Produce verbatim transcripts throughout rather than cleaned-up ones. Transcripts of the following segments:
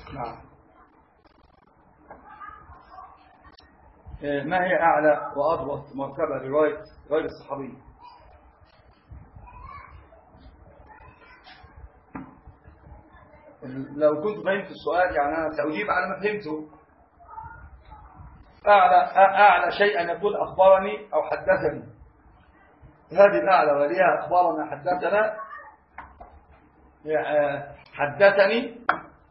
نعم. ما هي أعلى وأضبط مرتبة رواية غير الصحابي؟ لو كنت فهمت السؤال يعني أنا سأجيب على ما فهمته. أعلى أعلى شيء أن يقول أخبرني أو حدثني، هذه الأعلى وليها أخبرنا حدثنا حدثني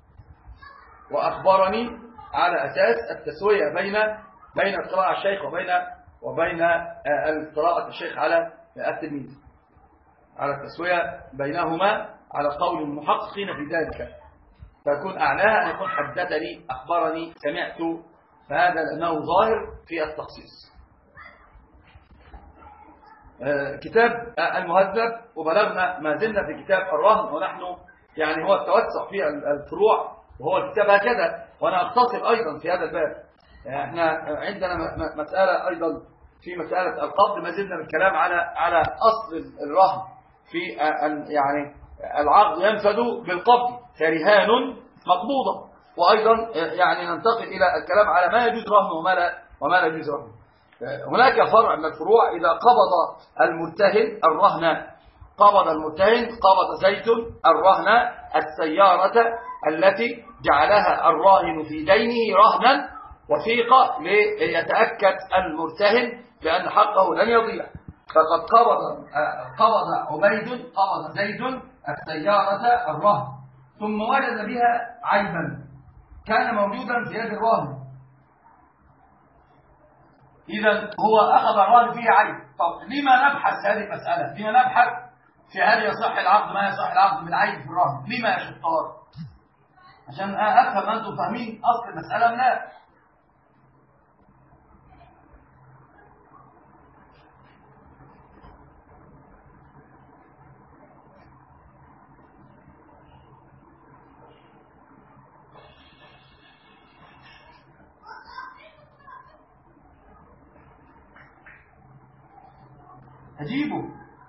وأخبرني على أساس التسوية بين بين قراءة الشيخ وبين وبين قراءة الشيخ على التلميذ، على التسوية بينهما على قول المحققين في ذلك، فيكون أعلاها أن يكون حدثني أخبرني سمعت، فهذا لأنه ظاهر في التخصيص. كتاب المهذب، وبلغنا ما زلنا في كتاب الرهن، ونحن يعني هو التوسع في الفروع وهو الكتاب هكذا، وأنا أختصر أيضا في هذا الباب. احنا عندنا مسألة أيضا في مسألة القبض، ما زلنا بالكلام على على أصل الرهن في يعني العقد ينفذ بالقبض كرهان مقبوضة، وأيضا يعني ننتقل إلى الكلام على ما يجوز رهن وما لا وما لا يجوز رهن. هناك فرع من الفروع، إذا قبض المرتهن الرهن، قبض المرتهن قبض زيد الرهن السيارة التي جعلها الراهن في دينه رهنا وثيقة ليتأكد المرتهن بأن حقه لن يضيع، فقد قبض قبض عبيد قبض زيد السيارة الرهن، ثم وجد بها عيبا كان موجودا في يد الراهن، إذا هو أخذ الراهن فيه عيب. طب لما نبحث هذه المسألة؟ لما نبحث في هل يصح العقد ما يصح العقد بالعيب في الراهن؟ لما يا شطار؟ عشان أفهم أنتم فاهمين أصل المسألة من لا. أجيبه.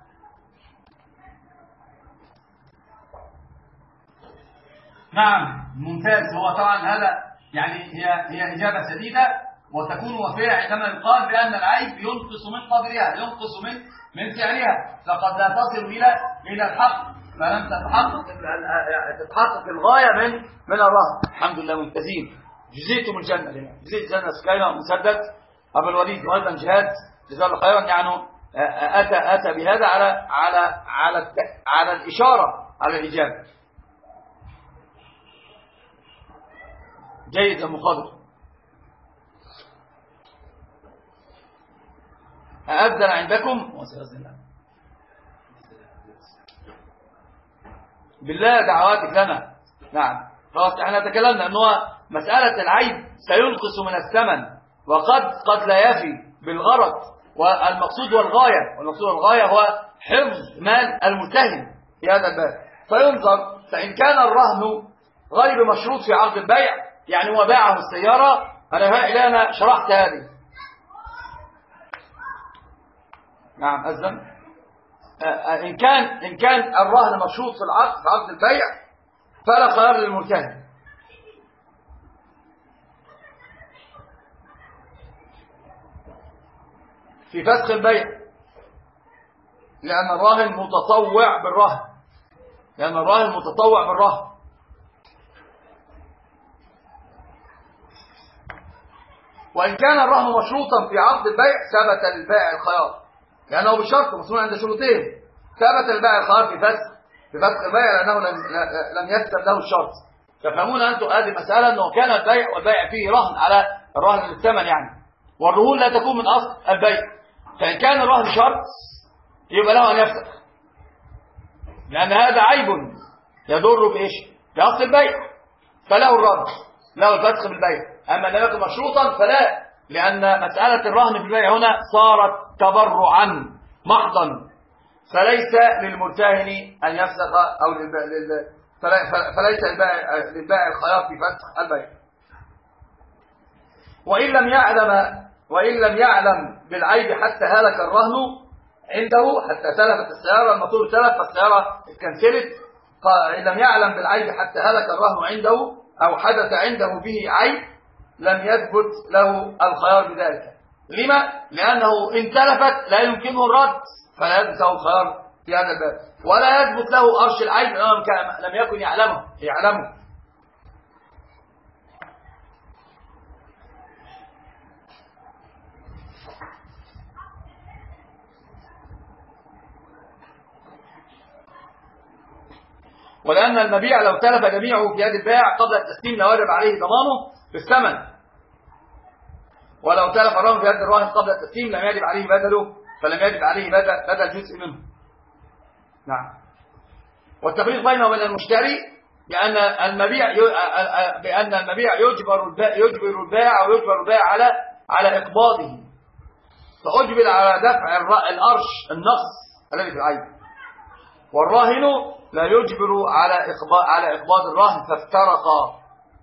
نعم ممتاز. هو طبعا هذا يعني هي هي إجابة سديدة وتكون وفية عندما يقال بأن العيب ينقص من قدرها، ينقص من من سعرها، فقد لا تصل إلى إلى الحق، فلم تتحقق تتحقق الغاية من من الرهن. الحمد لله ممتازين. جزيتم الجنة، جزيت الجنة سكينة مسدد أبو الوليد، وأيضا جهاد جزاه الله خيرا، يعني أتى أتى بهذا على على على على الإشارة على الإجابة. جيد يا مخاضر. أأذن عندكم بالله دعواتك لنا. نعم خلاص احنا تكلمنا أنه مسألة العيب سينقص من الثمن، وقد قد لا يفي بالغرض، والمقصود والغاية، والمقصود والغاية هو حفظ مال المرتهن في هذا الباب. فينظر، فإن كان الرهن غير مشروط في عقد البيع، يعني هو باعه السيارة، أنا إلى أنا شرحت هذه. نعم أذن. إن كان إن كان الرهن مشروط في العقد في عقد البيع فلا خيار للمرتهن. في فسخ البيع، لأن الراهن متطوع بالرهن، لأن الراهن متطوع بالرهن. وإن كان الرهن مشروطا في عقد البيع ثبت للبائع الخيار، لأنه بشرط مسؤول عند شروطين، ثبت للبائع الخيار في فسخ في فسخ البيع لأنه لم لم يثبت له الشرط. تفهمون أنتم هذه المسألة، أنه كان البيع والبيع فيه رهن على الرهن للثمن يعني، والرهون لا تكون من أصل البيع. فإن كان الرهن شرط يبقى له أن يفسخ، لأن هذا عيب يضر بإيش؟ بأصل البيع، فله الرد، له الفسخ بالبيع. أما لم يكن مشروطا فلا، لأن مسألة الرهن في البيع هنا صارت تبرعا محضا، فليس للمرتهن أن يفسخ، أو للبيع فليس للبائع الخيار في فسخ البيع. وإن لم يعلم وإن لم يعلم بالعيب حتى هلك الرهن عنده، حتى تلفت السيارة، الموتور تلف فالسيارة اتكنسلت، فإن لم يعلم بالعيب حتى هلك الرهن عنده أو حدث عنده به عيب لم يثبت له الخيار بذلك. لما؟ لأنه إن تلفت لا يمكنه الرد، فلا يثبت له الخيار في هذا الباب، ولا يثبت له أرش العيب لأنه لم يكن يعلمه يعلمه ولأن المبيع لو تلف جميعه في يد البائع قبل التسليم لوجب عليه ضمانه بالثمن، ولو تلف الرهن في يد الراهن قبل التسليم لم يجب عليه بدله، فلم يجب عليه بدل, بدل جزء منه. نعم. والتفريق بينه وبين المشتري بأن المبيع بأن المبيع يجبر يجبر البائع أو يجبر البائع على على إقباضه، فأجبر على دفع الأرش النقص الذي في العيب، والراهن لا يجبر على إقباض على إقباض الرهن، فافترقا.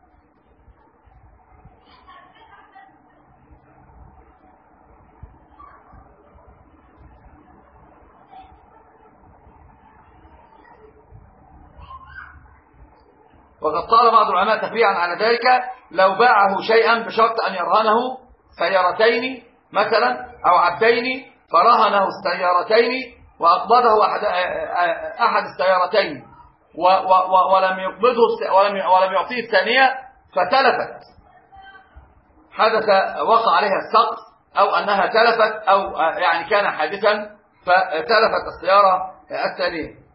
وقد قال بعض العلماء تفريعا على ذلك: لو باعه شيئا بشرط أن يرهنه سيارتين مثلا أو عبدين، فرهنه السيارتين وأقبضه أحد, أحد السيارتين ولم يقبضه ولم ولم يعطيه الثانية فتلفت، حدث وقع عليها السقط أو أنها تلفت أو يعني كان حادثا فتلفت السيارة الثانية.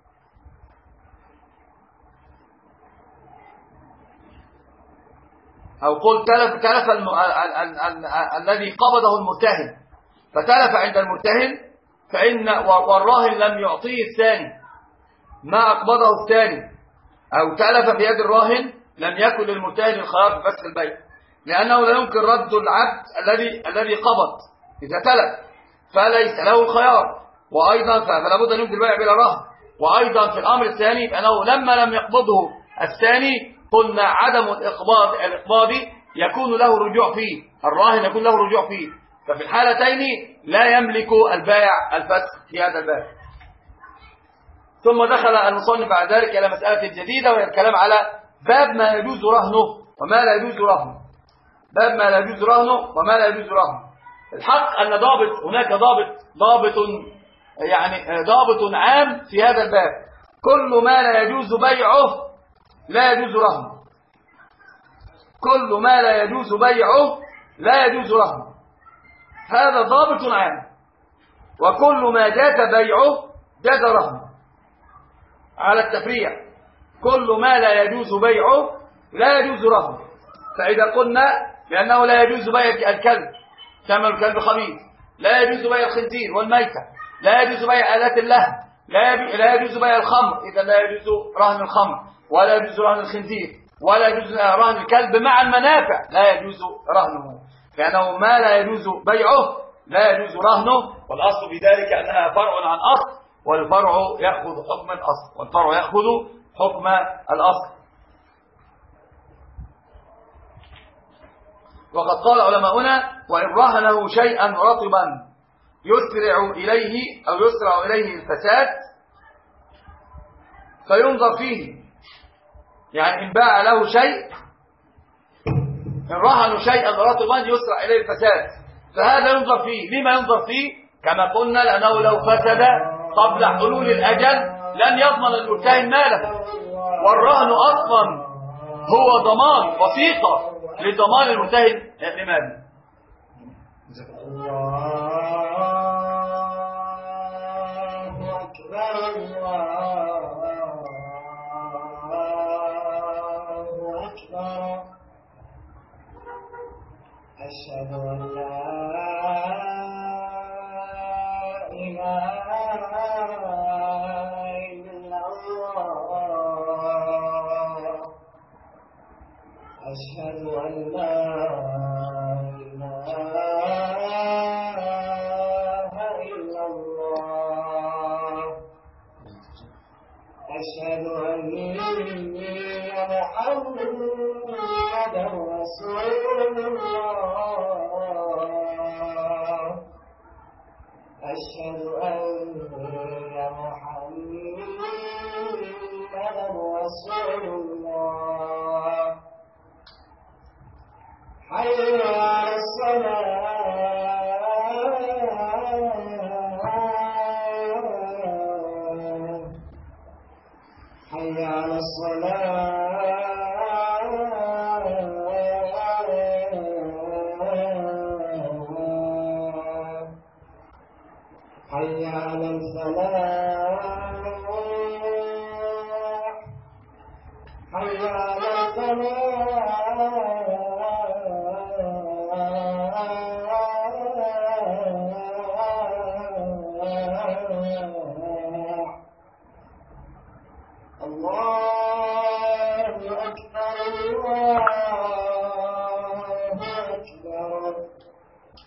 أو قل تلف تلف الم... ال... ال... ال... الذي قبضه المرتهن فتلف عند المرتهن، فإن والراهن لم يعطيه الثاني ما أقبضه الثاني، أو تلف في يد الراهن، لم يكن للمرتهن الخيار في فسخ البيع، لأنه لا يمكن رد العبد الذي الذي قبض إذا تلف، فليس له الخيار. وأيضا فلا بد أن يمكن البيع بلا رهن. وأيضا في الأمر الثاني بأنه لما لم يقبضه الثاني قلنا عدم الإقباض الإقباضي يكون له رجوع فيه، الراهن يكون له رجوع فيه، ففي الحالتين لا يملك البائع الفسخ في هذا الباب. ثم دخل المصنف بعد ذلك إلى مسألة جديدة، وهي الكلام على باب ما يجوز رهنه وما لا يجوز رهنه. باب ما لا يجوز رهنه وما لا يجوز رهنه. الحق أن ضابط هناك ضابط ضابط يعني ضابط عام في هذا الباب: كل ما لا يجوز بيعه لا يجوز رهنه. كل ما لا يجوز بيعه لا يجوز رهنه، هذا ضابط عام. وكل ما جاز بيعه جاز رهنه على التفريع. كل ما لا يجوز بيعه لا يجوز رهنه. فإذا قلنا بأنه لا يجوز بيع الكلب، ثمن الكلب خبيث، لا يجوز بيع الخنزير والميتة، لا يجوز بيع آلات اللهو، لا يجوز بيع الخمر، إذا لا يجوز رهن الخمر، ولا يجوز رهن الخنزير، ولا يجوز رهن الكلب مع المنافع، لا يجوز رهنه، لأنه ما لا يجوز بيعه لا يجوز رهنه. والأصل في ذلك أنها فرع عن أصل، والفرع يأخذ حكم الأصل، والفرع يأخذ حكم الأصل. وقد قال علماؤنا: وإن رهنه شيئا رطبا يسرع إليه أو يسرع إليه الفساد فينظر فيه. يعني إن باع له شيء، إن رهنوا شيئا رطبا يسرع إليه الفساد، فهذا ينظر فيه. لما ينظر فيه؟ كما قلنا لأنه لو فسد قبل حلول الأجل لن يضمن المرتهن ماله، والرهن أصلا هو ضمان وثيقة لضمان المرتهن لماله. أشهد أن لا إله إلا الله. أشهد أن لا إله إلا الله. أشهد أن محمدا رسول الله. أشهد أن محمدا رسول الله.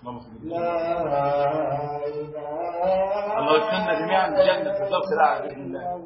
الله يدخلنا جميعا الجنة في الدرس الأعلى بإذن الله.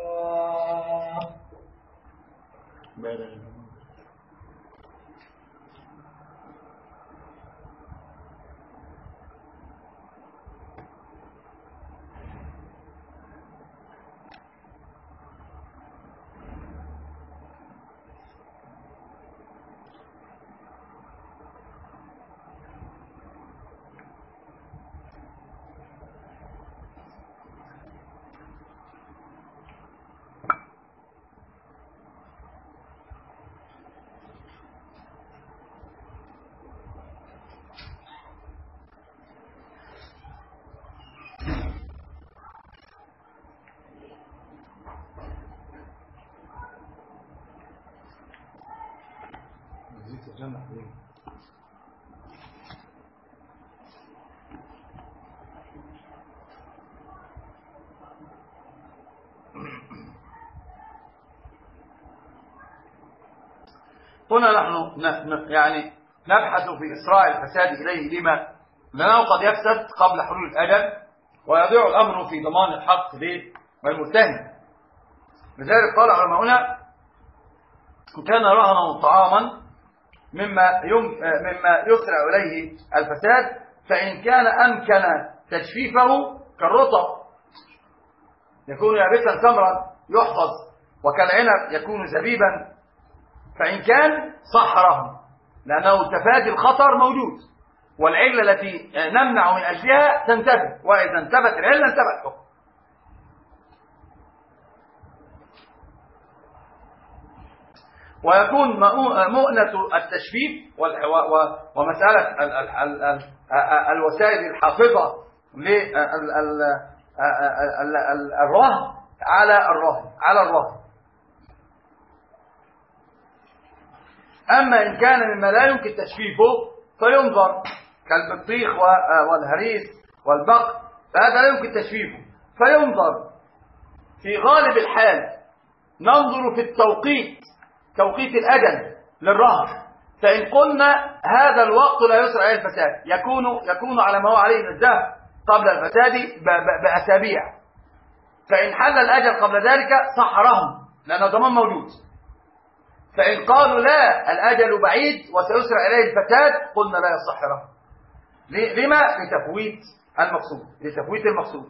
هنا نحن يعني نبحث في إسراع الفساد إليه. لما؟ لأنه قد يفسد قبل حلول الأجل ويضيع الأمر في ضمان الحق للمتهم. لذلك قال علماؤنا: كان رهنا طعاما مما مما يسرع إليه الفساد، فإن كان أمكن تجفيفه كالرطب يكون يابسا تمرا يحفظ، وكالعنب يكون زبيبا، فإن كان صح رهن، لأنه تفادي الخطر موجود، والعلة التي نمنع من أجلها تنتفي، وإذا انتفت العلة انتفت الحكم. ويكون مؤنة التشفيف ومسألة الوسائل الحافظة للرهن على الرهن على الرهن. أما إن كان مما لا يمكن تشفيفه فينظر، كالبطيخ والهريس والبقر، فهذا لا يمكن تشفيفه، فينظر في غالب الحال. ننظر في التوقيت، توقيت الأجل للرهن، فإن قلنا هذا الوقت لا يسرع إليه الفساد يكون يكون على ما هو عليه من الذهب قبل الفساد بأسابيع، فإن حل الأجل قبل ذلك صح رهن لأن ضمان موجود. فإن قالوا لا الأجل بعيد وسيسرع إليه الفساد قلنا لا يصح رهن. لما؟ لتفويت المقصود لتفويت المقصود.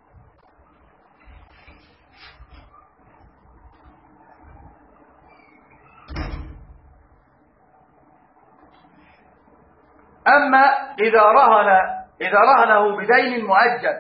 أما إذا رهن إذا رهنه بدين مؤجل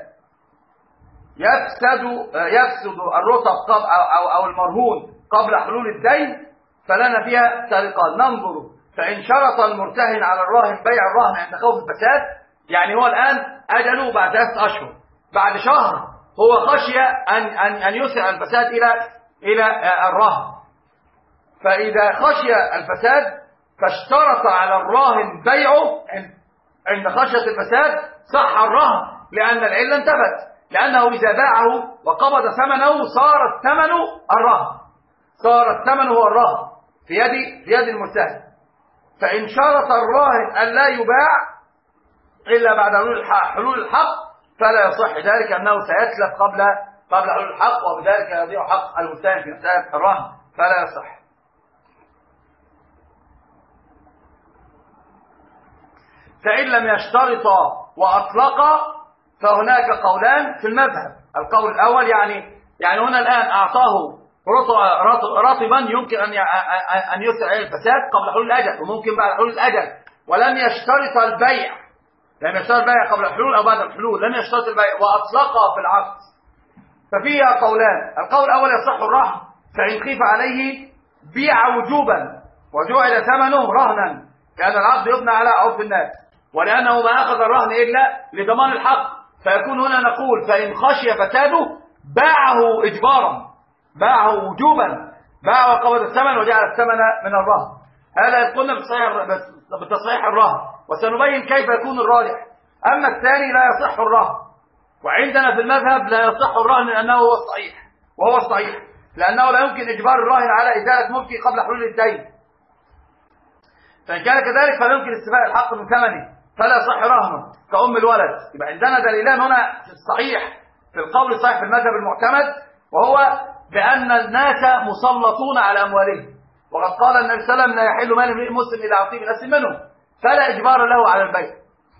يفسد يفسد الرطب قبل أو أو المرهون قبل حلول الدين، فلنا فيها طريقان. ننظر فإن شرط المرتهن على الراهن بيع الرهن عند خوف الفساد، يعني هو الآن أجله بعد ثلاثة أشهر، بعد شهر هو خشي أن أن أن يسرع الفساد إلى إلى الرهن، فإذا خشي الفساد فاشترط على الراهن بيعه عند خشية الفساد صح الرهن، لأن العلة انتفت، لأنه إذا باعه وقبض ثمنه صار الثمن الرهن صار الثمن هو الرهن في يد في يد المرتهن. فإن شرط الراهن أن لا يباع إلا بعد حلول الحق فلا يصح ذلك، أنه سيتلف قبل قبل حلول الحق، وبذلك يضيع حق المرتهن في مسألة الرهن فلا يصح. فإن لم يشترط وأطلق فهناك قولان في المذهب. القول الأول يعني يعني هنا الآن أعطاه رطبا يمكن أن أن يسرع الفساد قبل حلول الأجل وممكن بعد حلول الأجل، ولم يشترط البيع لم يشترط البيع قبل الحلول أو بعد الحلول، لم يشترط البيع وأطلق في العقد، ففيها قولان. القول الأول يصح الرهن، فإن خيف عليه بيع وجوبا وجعل ثمنه رهنا، لأن العقد يبنى على عرف الناس، ولأنه ما أخذ الرهن إلا لضمان الحق، فيكون هنا نقول فإن خشي فساده باعه إجبارا، باعه وجوبا، باع وقبض الثمن وجعل الثمن من الرهن. هذا يقولنا بتصحيح الرهن، وسنبين كيف يكون الراجح. أما الثاني لا يصح الرهن، وعندنا في المذهب لا يصح الرهن لأنه هو الصحيح، وهو الصحيح لأنه لا يمكن إجبار الراهن على إزالة ملكه قبل حلول الدين، فإن كان كذلك فلا يمكن استيفاء الحق من ثمنه، فلا يصح رهنه كأم الولد. يبقى عندنا دليلان هنا في الصحيح، في القول الصحيح في المذهب المعتمد، وهو بأن الناس مسلطون على أموالهم، وقد قال النبي صلى الله عليه وسلم لا يحل مال امرئ مسلم إلا أعطيه بنفس منه، فلا إجبار له على البيع.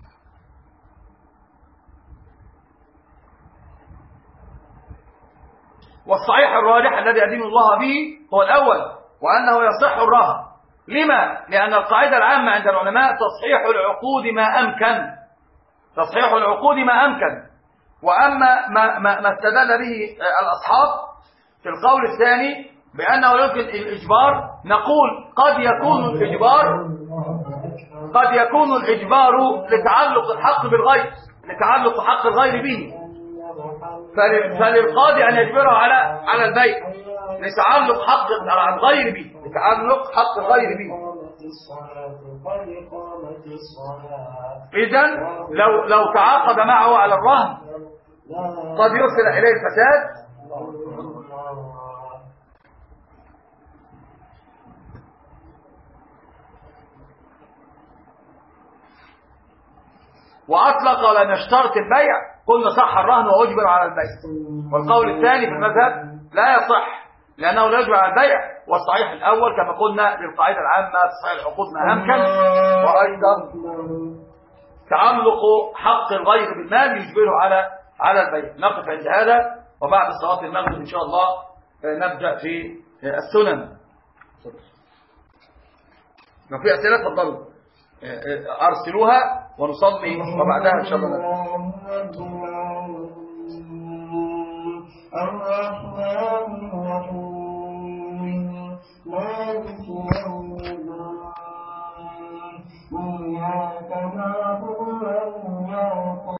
والصحيح الراجح الذي أدين الله به هو الأول، وأنه يصح الرهن. لما؟ لأن القاعدة العامة عند العلماء تصحيح العقود ما أمكن، تصحيح العقود ما أمكن. وأما ما, ما, ما استدل به الأصحاب في القول الثاني بأنه يمكن الإجبار، نقول قد يكون الإجبار قد يكون الإجبار لتعلق الحق بالغير، لتعلق حق الغير به، فللقاضي أن يجبره على على البيع لتعلق حق الغير به، لتعلق حق الغير به. إذن لو لو تعاقد معه على الرهن قد يرسل إليه الفساد، وأطلق لم يشترط البيع، قلنا صح الرهن وأجبر على البيع. والقول الثاني في المذهب لا يصح لأنه لا يجبر على البيع. والصحيح الأول كما قلنا للقاعدة العامة تصحيح العقود ما أمكن، وأيضا تعلق حق الغير بالمال يجبره على على البيع. نقف عند هذا، وبعد صلاة المغرب إن شاء الله نبدأ في السنن. لو في أسئلة تفضلوا أرسلوها ونصلي وبعدها إن شاء الله. الرحمن الرحيم